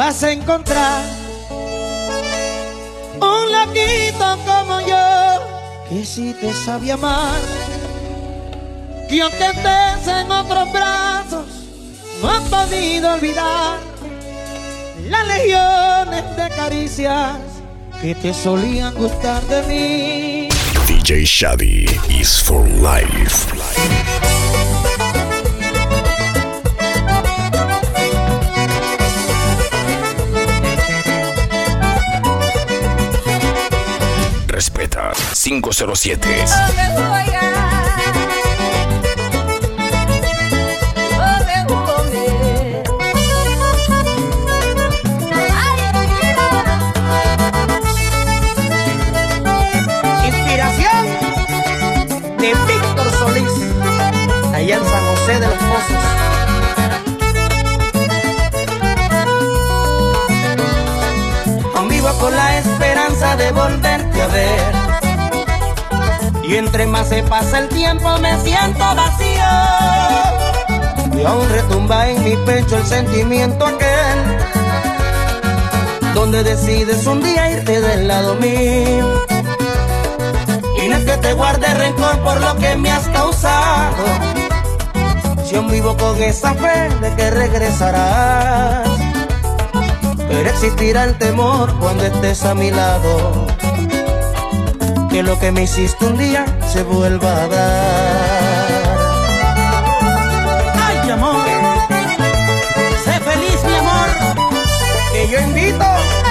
vas a encontrar un loquito como yo, que si te sabe amar, que aunque estés en otros brazos, no has podido olvidar las legiones de caricias que te solían gustar de mí. DJ Shadi is for life. Respeta 507. Inspiración de Víctor Solís, allá en San José de los Pozos. Aún vivo con la esperanza de volverte a ver, y entre más se pasa el tiempo me siento vacío, y aún retumba en mi pecho el sentimiento aquel, donde decides un día irte del lado mío. Y no es que te guarde rencor por lo que me has causado, si aún vivo con esa fe de que regresarás, pero existirá el temor cuando estés a mi lado, que lo que me hiciste un día se vuelva a dar. Ay, amor, sé feliz, mi amor, que yo invito.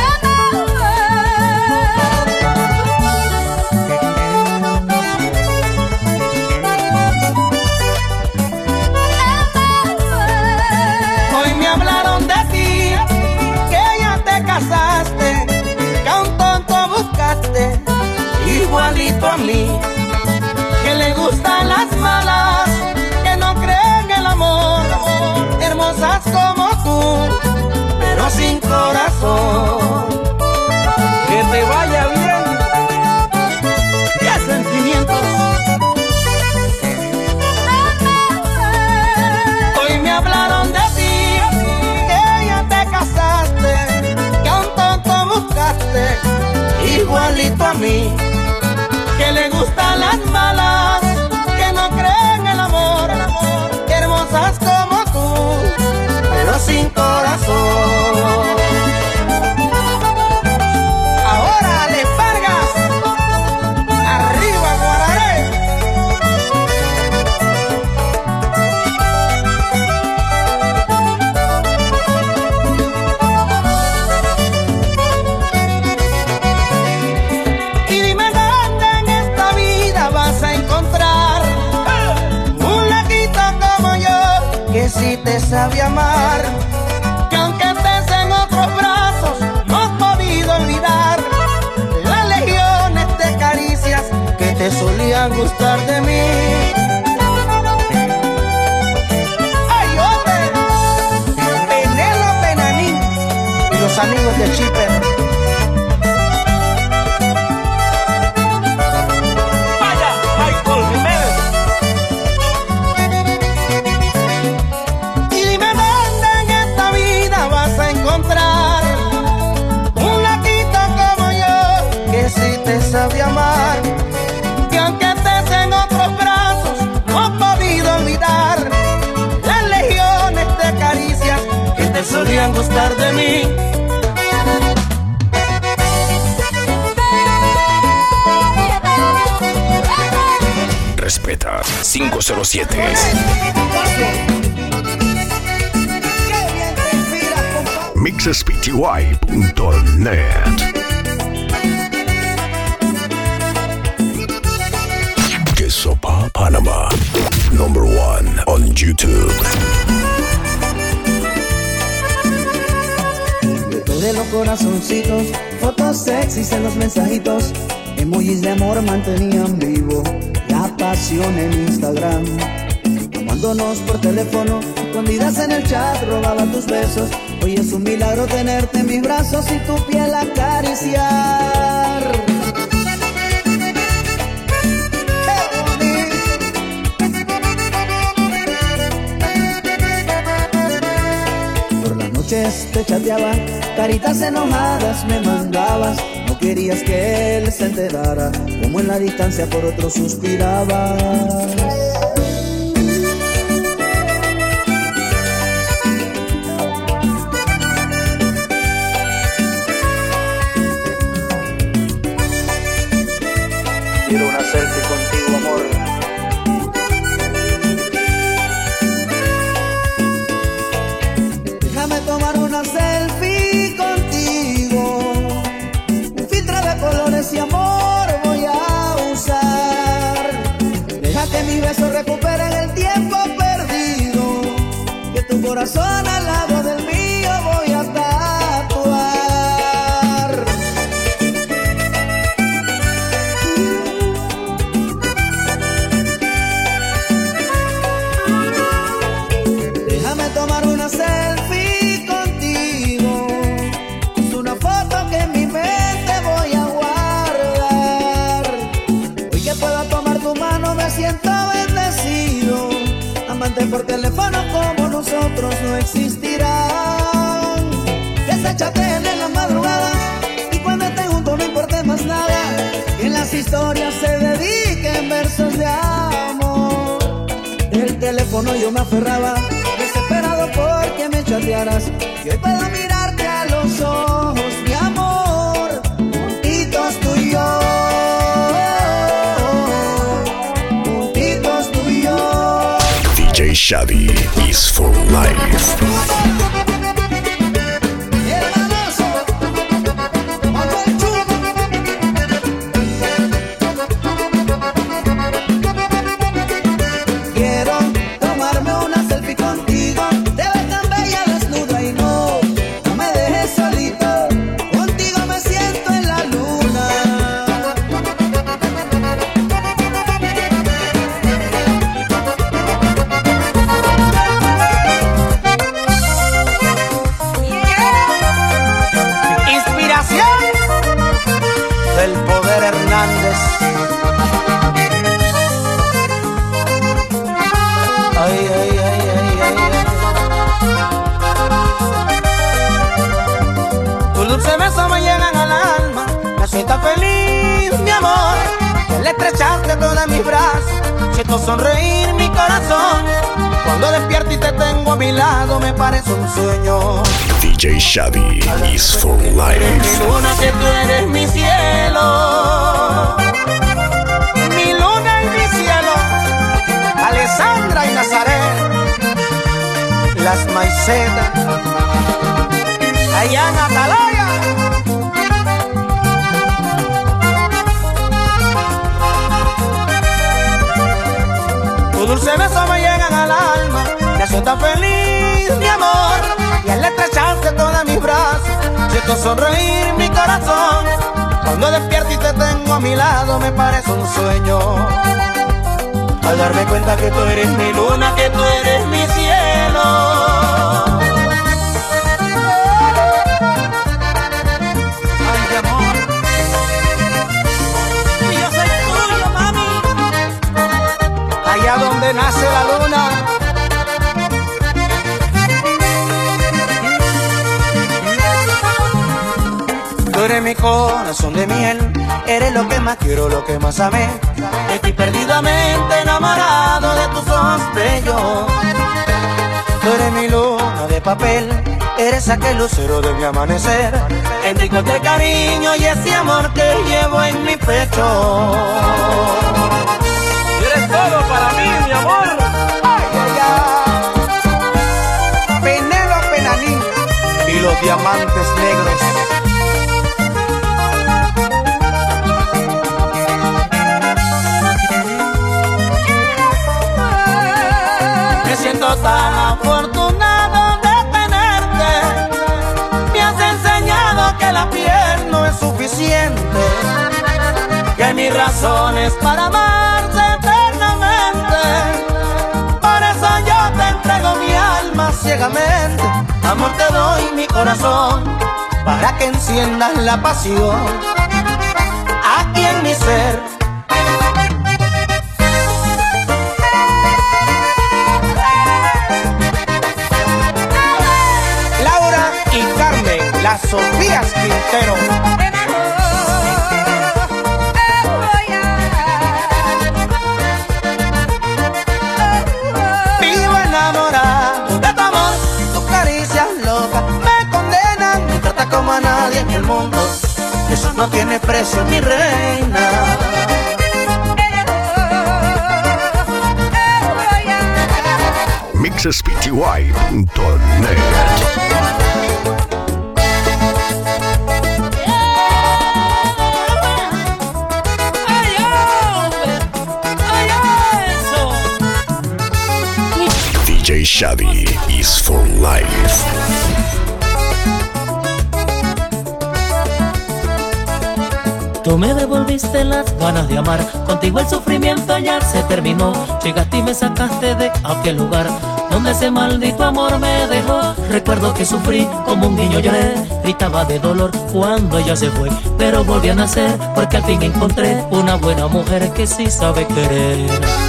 Hoy me hablaron de ti, que ya te casaste, que a un tonto buscaste, igualito a mí, que le gustan las malas, que no creen en el amor, hermosas como tú, pero sin corazón. Que te vaya bien, qué sentimientos. Hoy me hablaron de ti, que ya te casaste, que a un tonto buscaste, igualito a mí, que le gustan las malas, que no creen en el amor, hermosas como tú, pero sin corazón. Ahora le Vargas, arriba Guararé. Y dime dónde en esta vida vas a encontrar un loquito como yo, que si te sabe amar, que aunque estés en otros brazos no has podido olvidar las legiones de caricias que te solían gustar de mí. Ay, hombre, Penélope Nanín y los amigos de Chipper. Y dime dónde en esta vida vas a encontrar un loquito como yo, que si te sabe amar, que aunque estés en otros brazos no has podido olvidar las legiones de caricias que te solían gustar de mí. Respeta 507. Mixespty.net. Quesopa Panama, number 1 on YouTube. De los corazoncitos, fotos sexys en los mensajitos, emojis de amor mantenían vivo la pasión en Instagram. Llamándonos por teléfono, escondidas en el chat, robaba tus besos. Hoy es un milagro tenerte en mis brazos y tu piel acariciar. noches te chateaba, caritas enojadas me mandabas. No querías que él se enterara, como en la distancia por otro suspirabas. Quiero una selfie contigo, amor. Déjame tomar una selfie contigo. Un filtro de colores y amor voy a usar. Deja que mis besos recuperen el tiempo perdido, que tu corazón al lado del mío voy a tatuar. Déjame tomar una selfie contigo. Es una foto que en mi mente voy a guardar. Hoy que puedo tomar tu mano me siento bendecido. Amante por teléfono como nosotros no existirán. Que se chateen en la madrugada y cuando esté juntos no importe más nada. Que en las historias se dediquen versos de amor. El teléfono yo me aferraba, desesperado porque me chatearas. Y hoy puedo mirarte a los ojos, mi amor, juntitos tú y yo, juntitos tú y yo. DJ Shadi is for life. Hermanoso, Manuel Chu. Quiero tomarme una selfie contigo. Te ves tan bella desnuda y no me dejes solito. Contigo me siento en la luna. Inspiración del Poder Hernández. Ay, ay, ay, ay, ay, ay. Tus dulces besos me llegan al alma. Me siento feliz, mi amor. Al estrecharte todos mis brazos, siento sonreír mi corazón. Cuando despierto y te tengo a mi lado, me parece un sueño. DJ Shadi is for Eres mi life. luna, que tú eres mi cielo. Mi luna y mi cielo. Alessandra y Nazaret. Las maicetas. Allá en Atalaya. Tus dulces besos me llegan al alma. Me siento feliz, mi amor. Y al estrecharte todos mis brazos, siento sonreír mi corazón. Cuando despierto y te tengo a mi lado, me parece un sueño. Al darme cuenta que tú eres mi luna, que tú eres mi cielo. Ay, mi amor. Y yo soy tuyo, mami. Allá donde nace la luna. Tú eres mi corazón de miel, eres lo que más quiero, lo que más amé. Estoy perdidamente enamorado de tus ojos bellos. Tú eres mi luna de papel, eres aquel lucero de mi amanecer. En ti encontré cariño y ese amor que llevo en mi pecho. Tú eres todo para mí, mi amor. Ay, ay, ay. Penélope Naní y los diamantes negros. Me siento tan afortunado de tenerte. Me has enseñado que la piel no es suficiente, que mis razones para amarte eternamente. Por eso yo te entrego mi alma ciegamente. Amor, te doy mi corazón para que enciendas la pasión aquí en mi ser. Laura La Sofía Quintero. Vivo enamorado de tu amor, tus caricias locas me condenan. Me trata como a nadie en el mundo, eso no tiene precio, mi reina. mixespty.net. DJ Shadi is for life. Tú me devolviste las ganas de amar, contigo el sufrimiento ya se terminó. Llegaste y me sacaste de aquel lugar donde ese maldito amor me dejó. Recuerdo que sufrí como un niño, lloré, gritaba de dolor cuando ella se fue. Pero volví a nacer porque al fin encontré una buena mujer que sí sabe querer.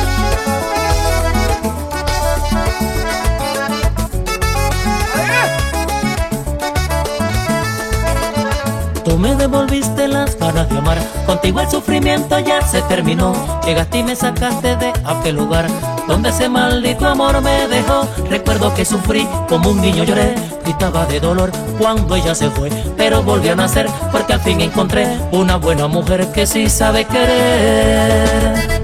Tú me devolviste las ganas de amar, contigo el sufrimiento ya se terminó. Llegaste y me sacaste de aquel lugar donde ese maldito amor me dejó. Recuerdo que sufrí como un niño, lloré, gritaba de dolor cuando ella se fue. Pero volví a nacer porque al fin encontré una buena mujer que sí sabe querer.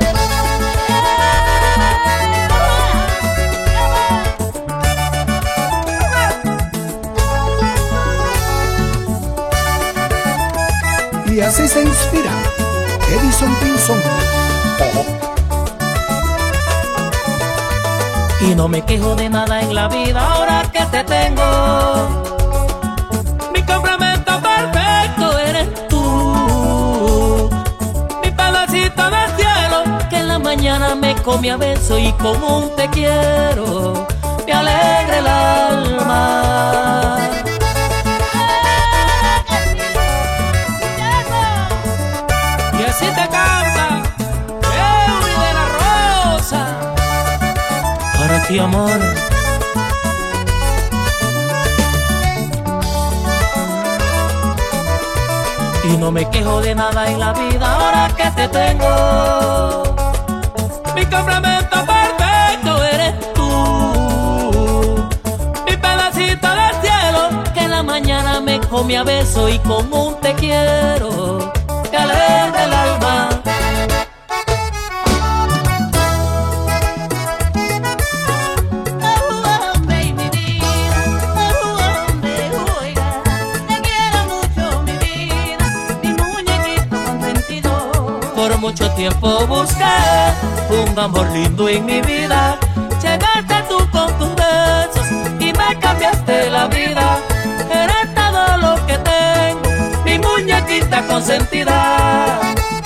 Y así se inspira Edison Pinzón. Y no me quejo de nada en la vida ahora que te tengo. Mi complemento perfecto eres tú. Mi pedacito del cielo que en la mañana me come a beso y con un te quiero me alegra el alma. Si te canta Eury de la Rosa, para ti amor. Y no me quejo de nada en la vida ahora que te tengo. Mi complemento perfecto eres tú. Mi pedacito del cielo que en la mañana me come a beso y con un te quiero te alegra el alma. Por mucho tiempo busqué un amor lindo en mi vida. Llegaste tú con tus besos y me cambiaste la vida. Eres todo lo que tengo, mi muñequita consentida.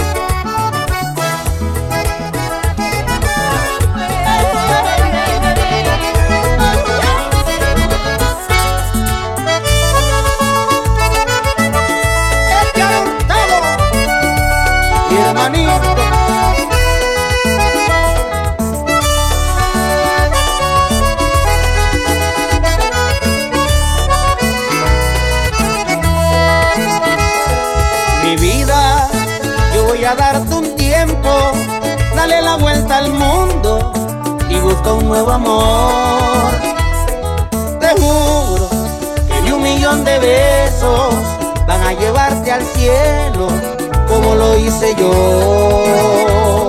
Mi vida, yo voy a darte un tiempo, dale la vuelta al mundo y busca un nuevo amor. Te juro que ni 1.000.000 de besos van a llevarte al cielo como lo hice yo.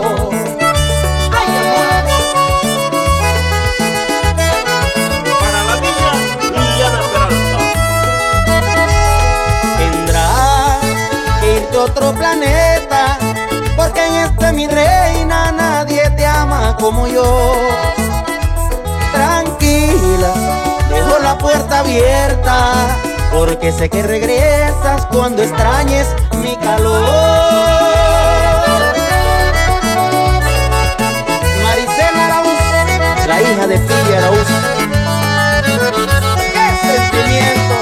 Para la niña Liliana Peralta. Tendrás que irte a otro planeta, porque en este, mi reina, nadie te ama como yo. Tranquila, dejo la puerta abierta, porque sé que regresas cuando extrañes mi calor. Maricela Araúz, la hija de Pilla Araúz. ¡Qué sentimientos!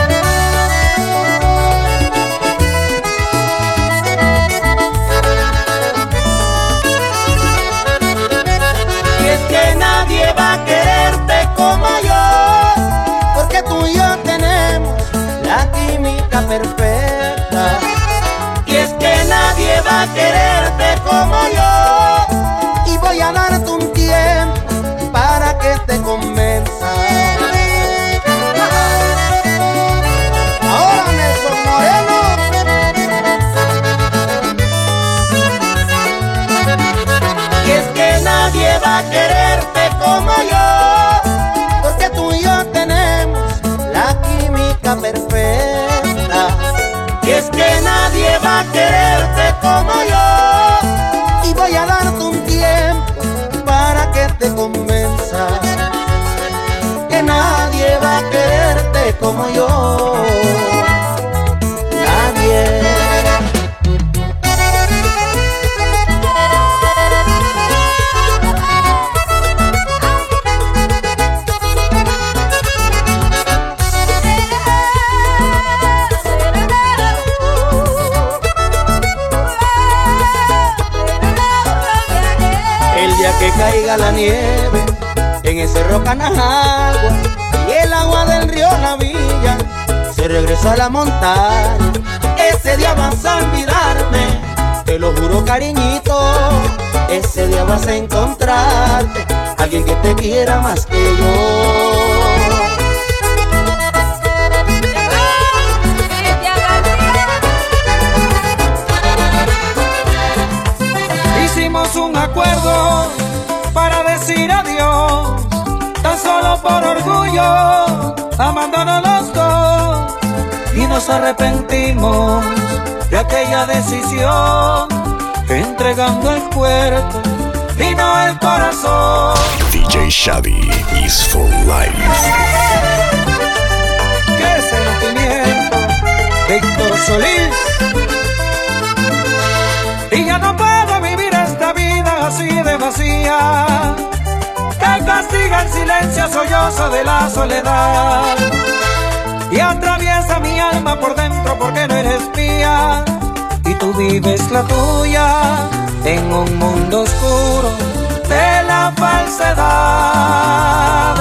Y es que nadie va a quererte como yo, porque tú y yo tenemos la química chica perfecta. Y es que nadie va a quererte como yo. Y voy a darte un tiempo para que te convenza que nadie va a quererte como yo. Nadie. Que caiga la nieve en ese cerro Canajagua y el agua del río La Villa se regresa a la montaña. Ese día vas a olvidarme, te lo juro, cariñito. Ese día vas a encontrarte alguien que te quiera más que yo. Hicimos un acuerdo para decir adiós, tan solo por orgullo, amándonos los dos. Y nos arrepentimos de aquella decisión, entregando el cuerpo y no el corazón. DJ Shadi is for life. ¡Qué sentimiento! Víctor Solís. Y ya no puedo vivir esta vida así de vacía, que castiga el silencio sollozo de la soledad y atraviesa mi alma por dentro porque no eres mía y tú vives la tuya en un mundo oscuro de la falsedad.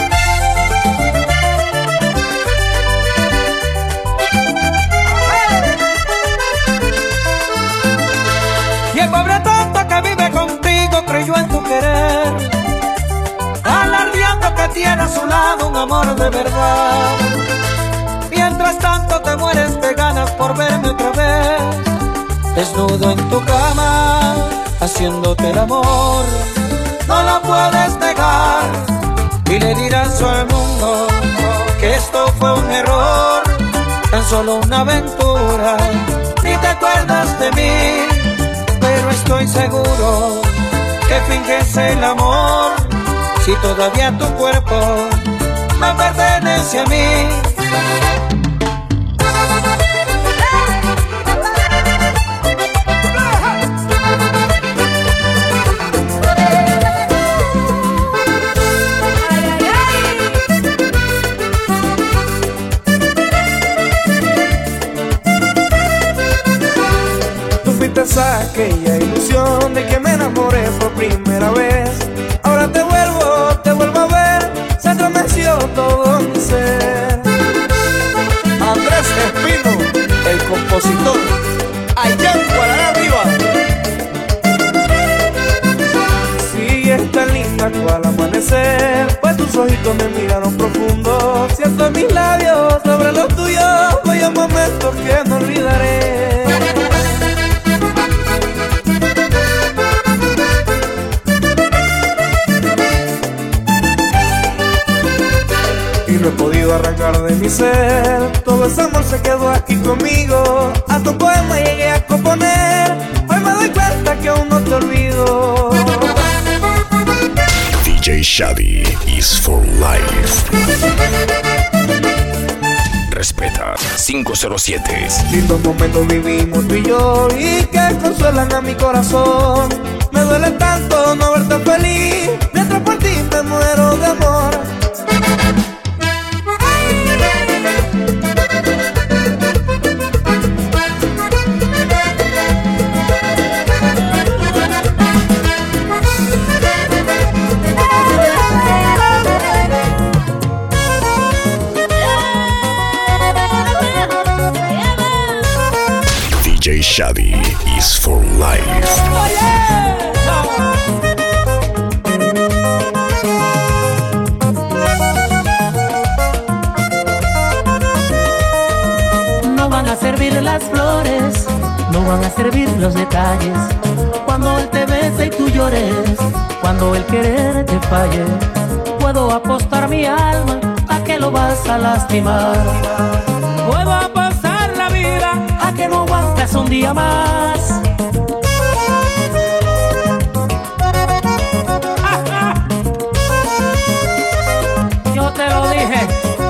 Pobre tonto que vive contigo creyó en tu querer, alardeando que tiene a su lado un amor de verdad. Mientras tanto te mueres de ganas por verme otra vez, desnudo en tu cama, haciéndote el amor. No lo puedes negar y le dirás al mundo que esto fue un error, tan solo una aventura. Ni te acuerdas de mí, pero estoy seguro que finges el amor, si todavía tu cuerpo me pertenece a mí. Aquella ilusión de que me enamoré por primera vez. Ahora te vuelvo a ver, se estremeció todo mi ser. Andrés Espino, el compositor, allá en Guaraná arriba. Sí, es tan linda cual amanecer, pues tus ojitos me miraron profundo. Siento en mis labios sobre los tuyos, vaya momentos que no olvidaré. No he podido arrancar de mi ser, todo ese amor se quedó aquí conmigo. A tu poema llegué a componer, hoy me doy cuenta que aún no te olvido. DJ Shadi is for life. Respeta 507. Lindos momentos vivimos tú y yo y que consuelan a mi corazón. Me duele tanto no verte feliz, mientras por ti me muero de amor. DJ Shadi is for life. No van a servir las flores, no van a servir los detalles. Cuando él te bese y tú llores, cuando el querer te falle, puedo apostar mi alma a que lo vas vas a lastimar. Puedo apostar la vida a que no aguantes un día más. Yo te lo dije.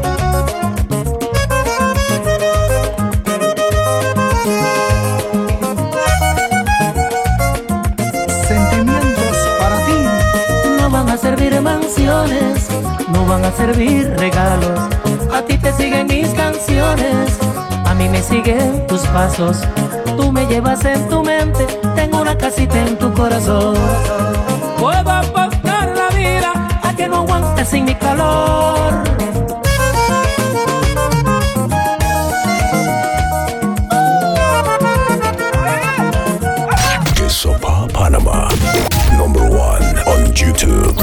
Sentimientos para ti. No van a servir mansiones, no van a servir regalos. A ti te siguen mis canciones, a mí me siguen tus pasos. Tú me llevas en tu mente, tengo una casita en tu corazón. Puedo apostar la vida a que no aguantes sin mi calor. Sopa Panama, number 1 on YouTube.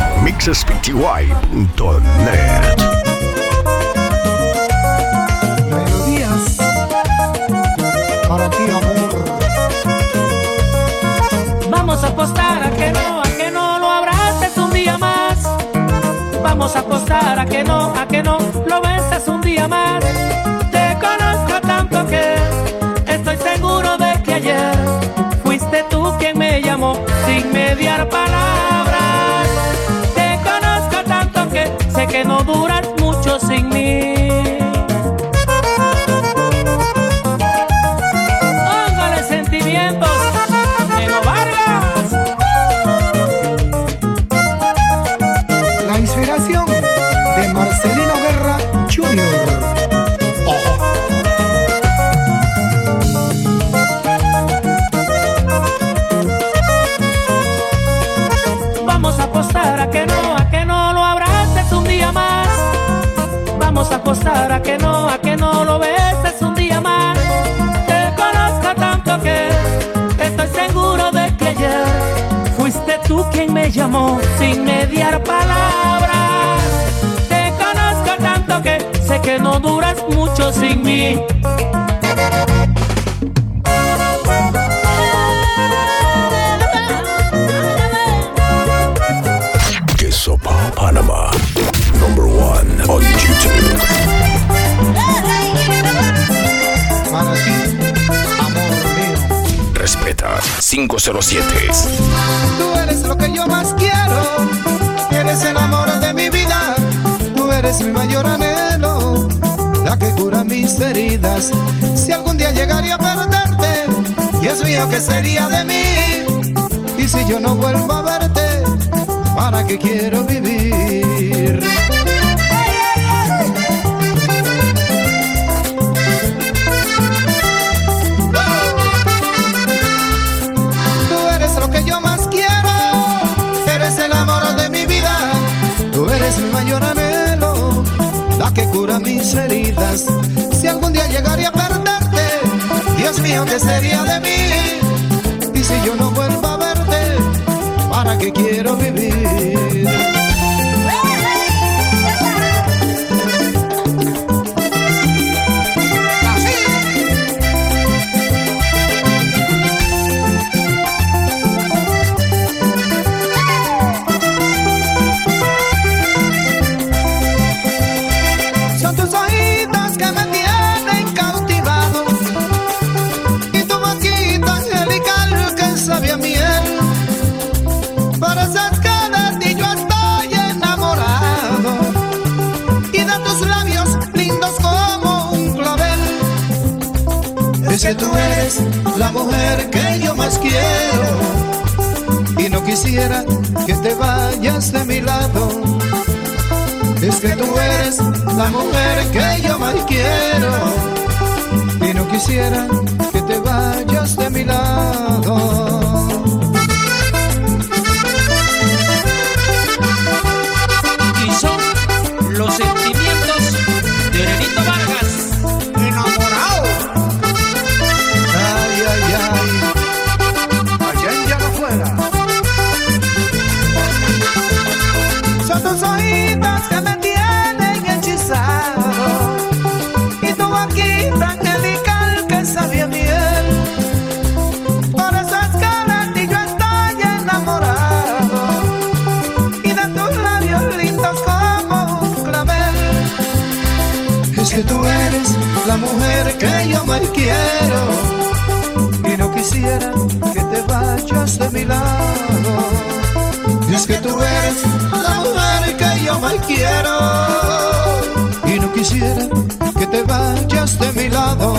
Mixespty.net. Melodías para ti, amor. Vamos a apostar a que no lo abraces un día más. Vamos a apostar a que no lo beses un día más. Te conozco tanto que estoy seguro de que ayer fuiste tú quien me llamó sin mediar palabras. Te conozco tanto que sé que no duras mucho sin mí. Póngale sentimientos, Neno Vargas. La inspiración de Marcelino Guerra Jr. Vamos a apostar a que no lo abraces un día más. Vamos a apostar a que no lo beses un día más. Te conozco tanto que estoy seguro de que ayer fuiste tú quien me llamó sin mediar palabras. Te conozco tanto que sé que no duras mucho sin mí. Sopa Panama, number 1 on YouTube. Para ti, amor mío. Respeta 507. Tú eres lo que yo más quiero, eres el amor de mi vida. Tú eres mi mayor anhelo, la que cura mis heridas. Si algún día llegaría a perderte, Dios mío, ¿qué sería de mí? Y si yo no vuelvo a verte, ¿para qué quiero vivir? Tú eres lo que yo más quiero, eres el amor de mi vida. Tú eres mi mayor anhelo, la que cura mis heridas. Si algún día llegaría a perderte, Dios mío, ¿qué sería de mí? Y si yo no vuelvo a verte, ¿para qué quiero vivir? Son tus ojitos que me tienen cautivado y tu boquita angelical que sabe a miel. Por esas caras de ti yo estoy enamorado y de tus labios lindos como un clavel. Es que tú eres la mujer que yo más quiero y no quisiera que te vayas de mi lado. Es que tú eres la mujer que yo más quiero y no quisiera que te vayas de mi lado. Los sentimientos de Nenito Vargas. Enamorado. Ay, ay, ay. Allá en Llano Fuera. Son tus ojitos que me tienen hechizado y tu boquita angelical que sabe a miel. Por esas caras es que tú eres la mujer que yo más quiero y no quisiera que te vayas de mi lado. Y es que tú eres la mujer que yo más quiero y no quisiera que te vayas de mi lado.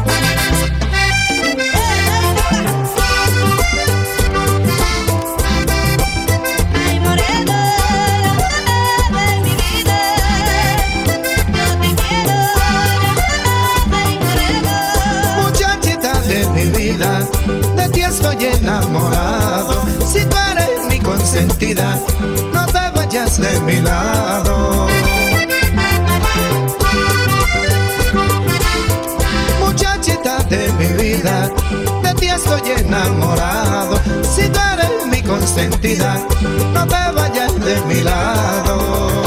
De ti estoy enamorado. Si tú eres mi consentida, no te vayas de mi lado. Muchachita de mi vida, de ti estoy enamorado. Si tú eres mi consentida, no te vayas de mi lado.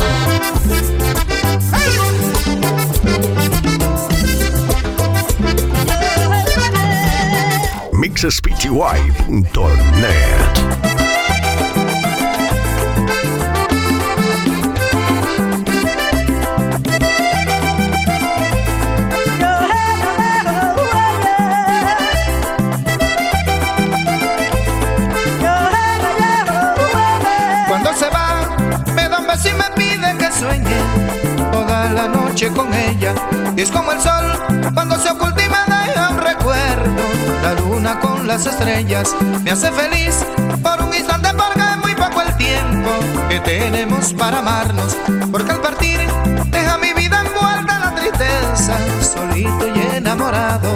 mixespty.net. Cuando se va, me da un beso y me pide que sueñe toda la noche con ella. Y es como el sol cuando se oculta y me deja un recuerdo. La luna con las estrellas me hace feliz por un instante, porque es muy poco el tiempo que tenemos para amarnos. Porque al partir deja mi vida envuelta en la tristeza, solito y enamorado.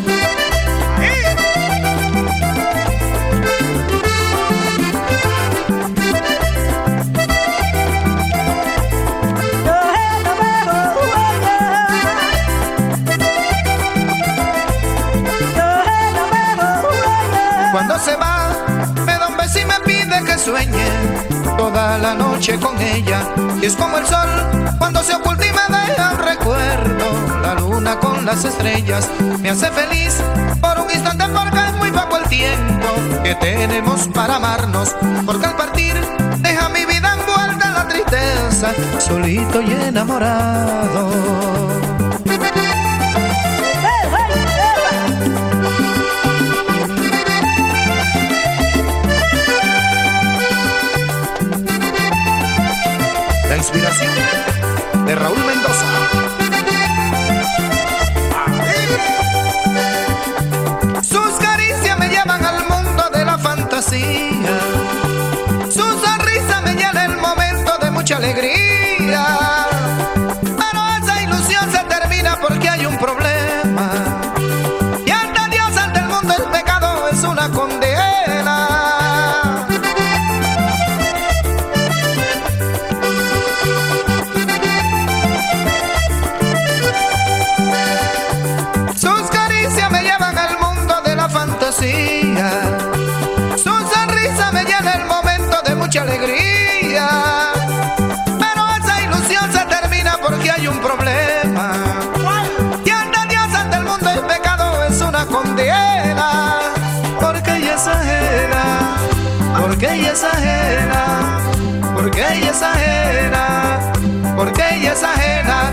Cuando se va, me da un beso y me pide que sueñe toda la noche con ella. Y es como el sol cuando se oculta y me deja un recuerdo. La luna con las estrellas me hace feliz por un instante, porque es muy poco el tiempo que tenemos para amarnos. Porque al partir deja mi vida envuelta en la tristeza, solito y enamorado. La inspiración de Raúl Mendoza. Sus caricias me llevan al mundo de la fantasía. Su sonrisa me llena el momento de mucha alegría. Pero esa ilusión se termina porque hay un problema. Y ante Dios, ante el mundo, el pecado es una condena. Su sonrisa me llena el momento de mucha alegría. Pero esa ilusión se termina porque hay un problema. Y ante Dios, ante el mundo, el pecado es una condena. Porque ella es ajena, porque ella es ajena, porque ella es ajena, porque ella es ajena.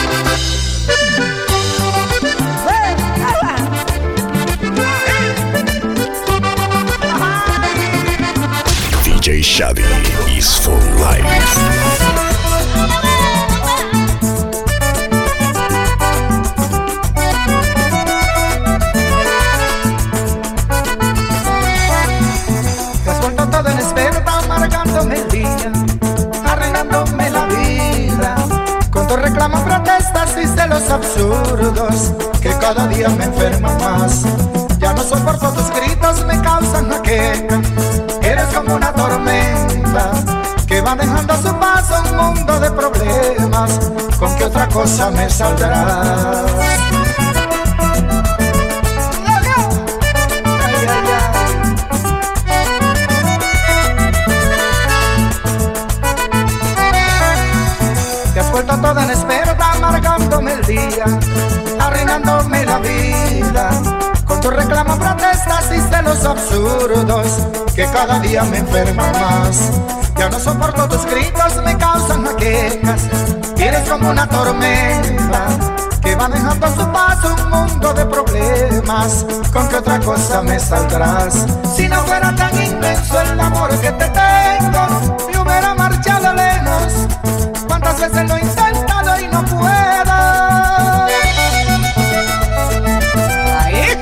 DJ Shadi is for life. Te has vuelto todo en experta, marcándome el día, arruinándome la vida. Con tus reclamos, protestas y celos absurdos que cada día me enferman más. Ya no soporto tus gritos, me causan una queja. Eres como una tormenta que va dejando a su paso un mundo de problemas. ¿Con qué otra cosa me saldrás? Ay, ay, ay. Te has vuelto toda inexperta, amargándome el día, arruinándome la vida. Con tus reclamos, protestas y celos absurdos que cada día me enferman más. Ya no soporto tus gritos, me causan quejas. Eres como una tormenta que va dejando a su paso un mundo de problemas. ¿Con qué otra cosa me saldrás? Si no fuera tan inmenso el amor que te tengo, me hubiera marchado lejos. ¿Cuántas veces lo he intentado y no puedo? Ahí.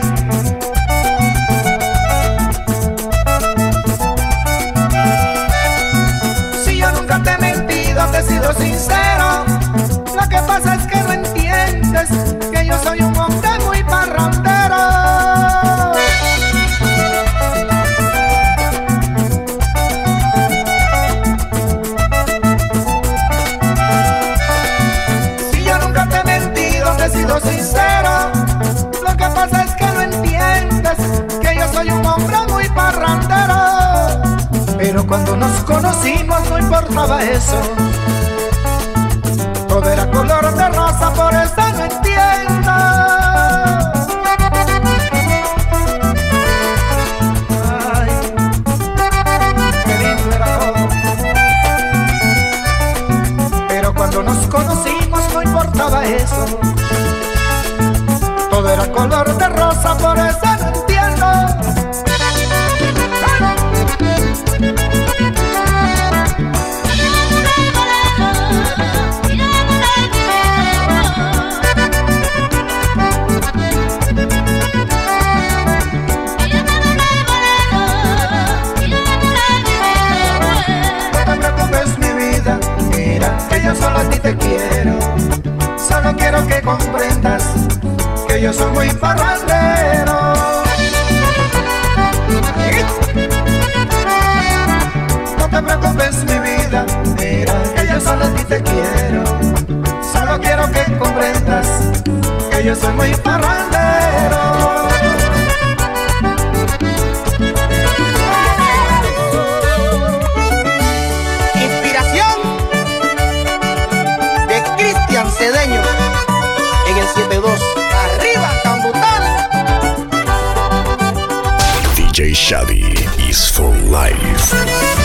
Si yo nunca te he mentido, te he sido sincero. Lo que pasa es que no entiendes que yo soy un hombre muy parrandero. Si yo nunca te he mentido, te he sido sincero. Lo que pasa es que no entiendes que yo soy un hombre muy parrandero. Pero cuando nos conocimos no importaba eso. Todo era color de rosa, por eso no entiendo. Ay, qué lindo era todo. Pero cuando nos conocimos no importaba eso. Todo era color de rosa, por eso no entiendo. Yo solo a ti te quiero, solo quiero que comprendas que yo soy muy parrandero. No te preocupes mi vida, mira que yo solo a ti te quiero, solo quiero que comprendas que yo soy muy parrandero. Cedeño en el 7-2. Arriba, Cambután. DJ Shadi is for life.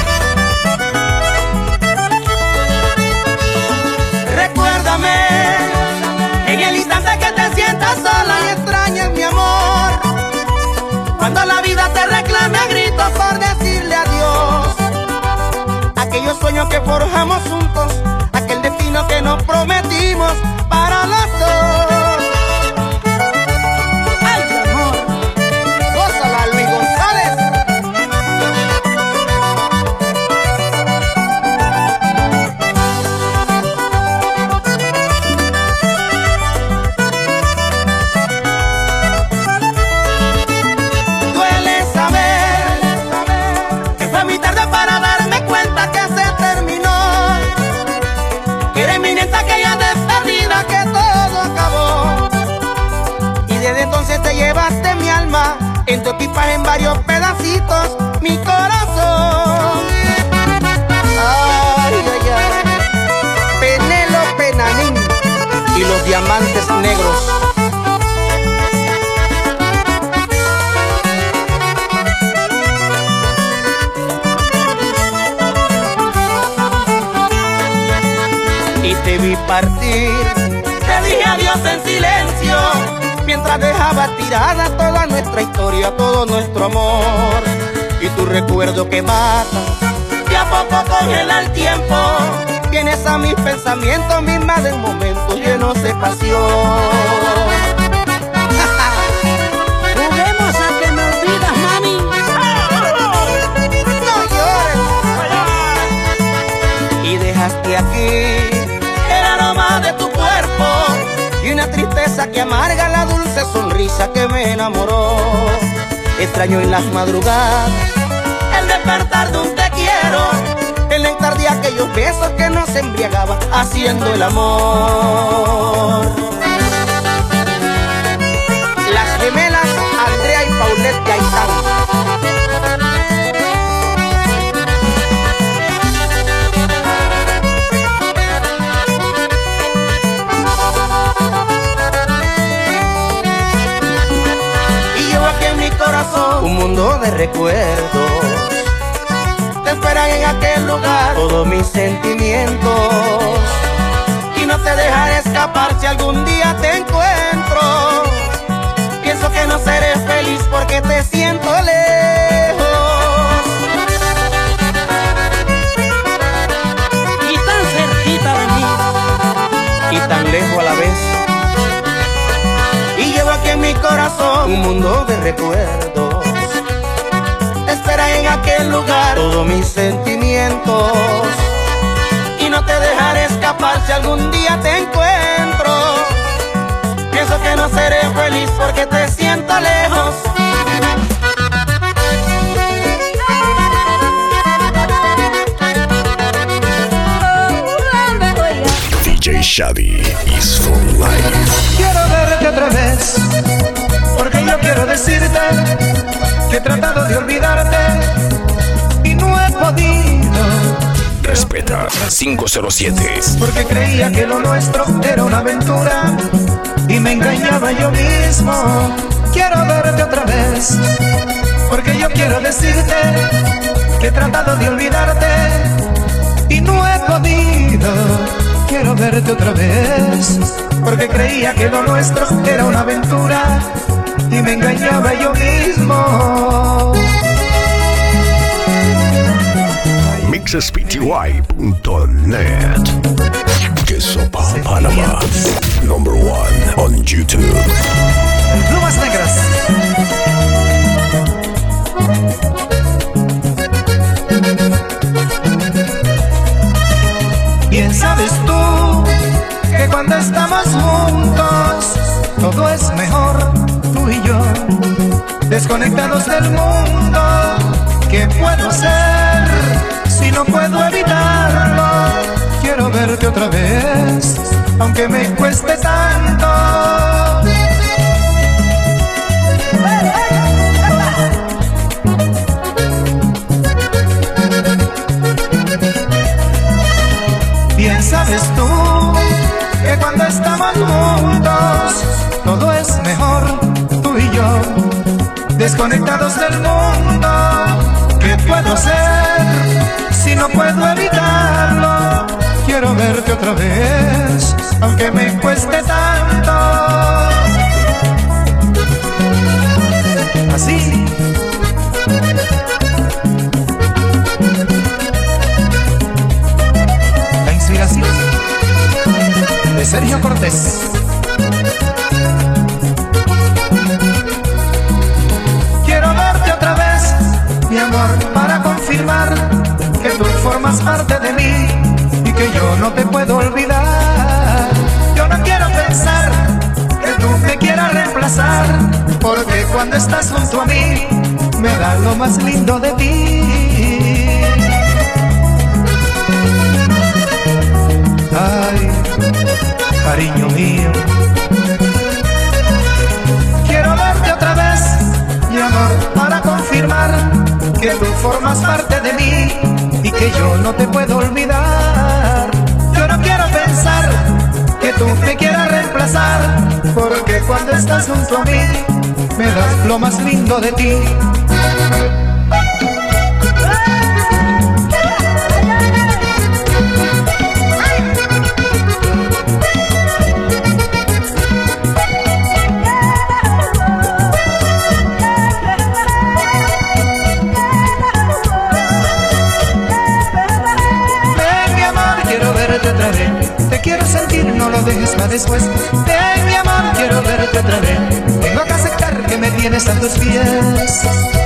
Recuérdame en el instante que te sientas sola y extrañes mi amor. Cuando la vida te reclame a gritos por decirle adiós. Aquellos sueños que forjamos juntos, aquel destino que nos prometimos para los dos. ¡Ay, amor! ¡Gózala, Luis González! Duele saber que fue muy tarde para darme cuenta que se terminó. Que era inminente aquella despedida, que todo acabó. Y desde entonces te llevaste mi alma en tu equipaje en varios pedacitos, mi corazón. Ay, ay, ay. Penélope Nanín y los diamantes negros. Y te vi partir, te dije adiós en silencio, mientras dejaba tirada toda nuestra historia, todo nuestro amor. Y tu recuerdo que mata, y a poco congela el tiempo. Vienes a mis pensamientos, misma del momento llenos de pasión. Juguemos a que me olvidas, mami. No llores. Y dejaste aquí el aroma de tu cuerpo y una tristeza que amarga la dulce sonrisa que me enamoró. Extraño en las madrugadas el despertar de un te quiero, el néctar de aquellos besos que nos embriagaban haciendo el amor. Las gemelas Andrea y Paulette Gaitán. Un mundo de recuerdos te esperan en aquel lugar, todos mis sentimientos, y no te dejaré escapar si algún día te encuentro. vez. Y llevo aquí en mi corazón un mundo de recuerdos. Te espera en aquel lugar todos mis sentimientos. Y no te dejaré escapar si algún día te encuentro. Pienso que no seré feliz porque te siento lejos. DJ Shadi is for life. Quiero verte otra vez, porque yo quiero decirte que he tratado de olvidarte y no he podido. Respeta 507. Porque creía que lo nuestro era una aventura y me engañaba yo mismo. Quiero verte otra vez, porque yo quiero decirte que he tratado de olvidarte y no he podido. Quiero verte otra vez, porque creía que lo nuestro era una aventura y me engañaba yo mismo. MixSPTY.net. Quesopa Panama. Number 1 on YouTube. Plumas negras. Bien sabes tú que cuando estamos juntos todo es mejor, tú y yo, desconectados del mundo. ¿Qué puedo hacer si no puedo evitarlo? Quiero verte otra vez, aunque me cueste tanto. Bien sabes tú que cuando estamos juntos todo es mejor, tú y yo, desconectados del mundo. ¿Qué puedo hacer si no puedo evitarlo? Quiero verte otra vez, aunque me cueste tanto. Así. La inspiración de Sergio Cortés. Quiero verte otra vez, mi amor, para confirmar que tú formas parte de mí y que yo no te puedo olvidar. Yo no quiero pensar que tú me quieras reemplazar, porque cuando estás junto a mí me da lo más lindo de ti. Ay, cariño mío, quiero verte otra vez, mi amor, para confirmar que tú formas parte de mí y que yo no te puedo olvidar. Yo no quiero pensar que tú me quieras reemplazar, porque cuando estás junto a mí me das lo más lindo de ti. Te quiero sentir, no lo dejes para después. Ven, mi amor, quiero verte otra vez. Tengo que aceptar que me tienes a tus pies.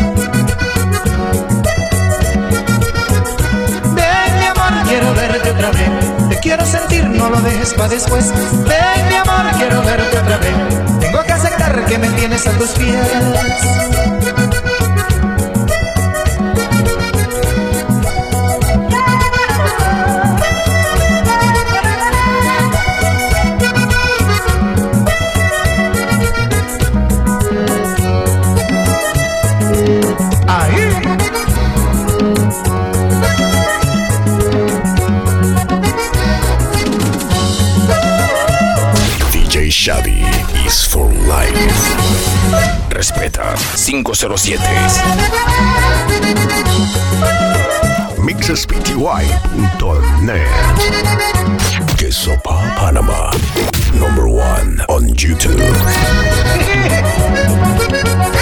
Ven, mi amor, quiero verte otra vez. Te quiero sentir, no lo dejes para después. Ven, mi amor, quiero verte otra vez. Tengo que aceptar que me tienes a tus pies. Shadi is for life. Respeta 507. MixSPTY.net. Quesopa Panama. Number 1 on YouTube.